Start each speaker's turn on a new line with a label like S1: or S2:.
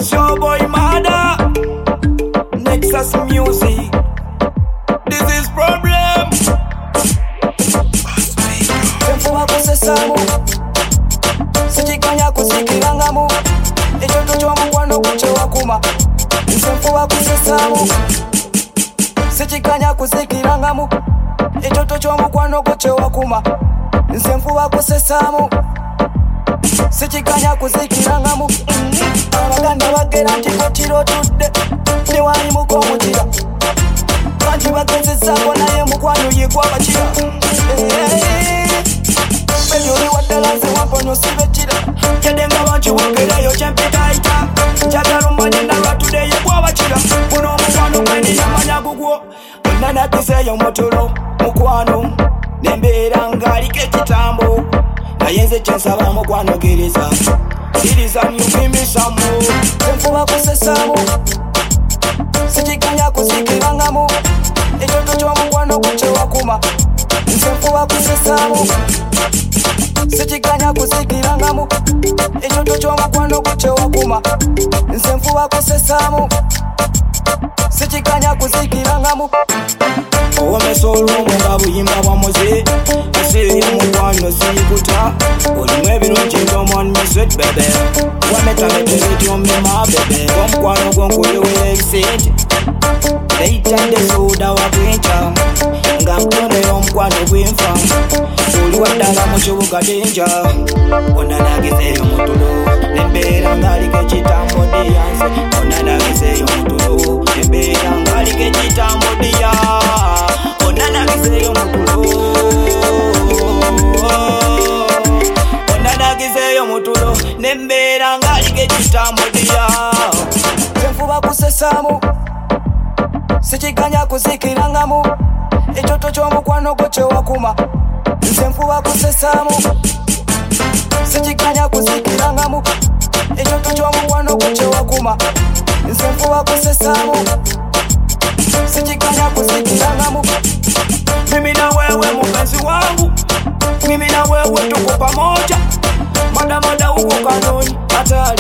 S1: It's your boy Mada, Nexus Music. This is problem.
S2: Senfuba kusesamu, sichikanya kusikirangamu, echoto chomukwano kuchewakuma. Senfuba kusesamu, sichikanya kusikirangamu, echoto chomukwano kuchewakuma. Senfuba kusesamu, sichikanya kusikirangamu. Abaganda bagera nti kotiro tudde, tewali mukomutira. Banji bagezezako naye mukwano yegwa bakira. Benyoli waddala nze wamponya osibekira. Kyedenga banji wogerayo kyempitaita. Njagala omanye nalwatudde yegwa bakira. Guno omukwano gwendi namanya gugwo. Bonna nagizeeyo mutulo mukwano. Nembeera ng'aliko ekitambo. Naye nze kyensaba mukwano kkiriza. Kkiriza nyumisamu. Senfuba kusesamu, sichikanya kusikirangamu, echoto chomukwano kuchewakuma. Senfuba kusesamu, sichikanya kusikirangamu, echoto chomukwano kuchewakuma. Senfuba kusesamu, sichikanya kusikirangamu.
S1: Owomesa olwombo nga buyimba bwa muze. Asiyo mukwano siyikuta. Olimu ebirungi ndomon me sweet bebe. Wametamete byomema bebe. Omukwano gwonkoliwera ebisente. Leitande soda wagwinta. Nga mutondera omukwano gw'enfa. Oli waddala mu kibuga denja. Ona nagezeeyo mutulo. Nembeera ng'aliko ekitambo diyanse. Ona nagezeeyo mutulo. Nembeera ng'aliko ekitambo diya. Ona nagezeeyo mutulo. Ona nagezeeyo mutulo. Nembeera ng'aliko ekitambo diya.
S2: Senfuba kusesamu, sichikanya kusikirangamu, echoto chomukwano kuchewakuma. Senfuba kusesamu, sichikanya kusikirangamu, echoto chomukwano kuchewakuma. Senfuba kusesamu, sichikanya kusikirangamu.
S1: Mimi na wewe mpenzi wangu, mimi na wewe tuko pamoja. Mada uko kanoni hatari.